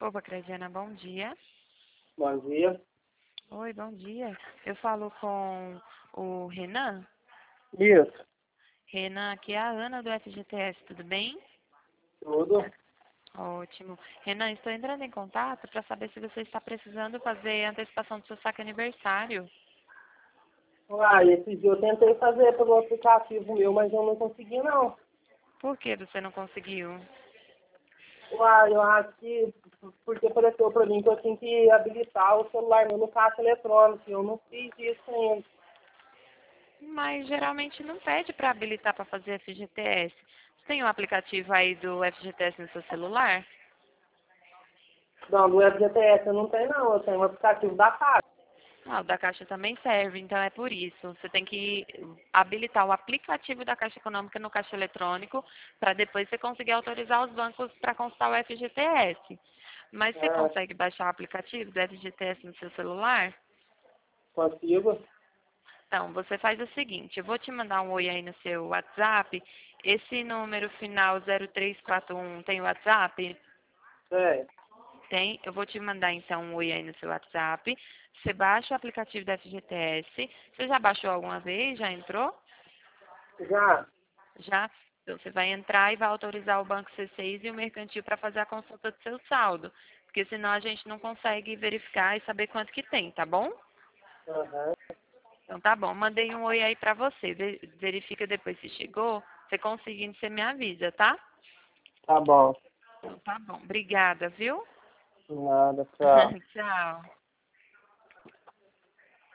Opa, Crediana, bom dia. Bom dia. Oi, bom dia. Eu falo com o Renan. Isso, Renan, aqui é a Ana do FGTS, tudo bem? tudo. Ótimo. Renan, estou entrando em contato para saber se você está precisando fazer a antecipação do seu saque aniversário. Esse dia eu tentei fazer pelo aplicativo meu, mas eu não consegui não. Por que você não conseguiu? Eu acho que porque apareceu para mim que eu tinha que habilitar o celular meu no caixa eletrônico. Eu não fiz isso ainda. Mas geralmente não pede para habilitar para fazer FGTS. Você tem um aplicativo aí do FGTS no seu celular? Não, do FGTS eu não tenho não. Eu tenho um aplicativo da Caixa. Ah, o da Caixa também serve, então é por isso. Você tem que habilitar o aplicativo da Caixa Econômica no caixa eletrônico para depois você conseguir autorizar os bancos para constar o FGTS. Mas você Ah, consegue baixar o aplicativo do FGTS no seu celular? consigo. Então, você faz o seguinte, eu vou te mandar um oi aí no seu WhatsApp. Esse número final 0341 tem WhatsApp? É, Tem. Eu vou te mandar então um oi aí no seu WhatsApp. Você baixa o aplicativo da FGTS. Você já baixou alguma vez? Já entrou? já. Já? Então você vai entrar e vai autorizar o Banco C6 e o Mercantil para fazer a consulta do seu saldo. Porque senão a gente não consegue verificar e saber quanto que tem, tá bom? Aham. Então tá bom. Mandei um oi aí para você. Verifica depois se chegou. Você conseguindo, você me avisa, tá? Tá bom. Então tá bom. Obrigada, viu? Nada, tchau. Tchau.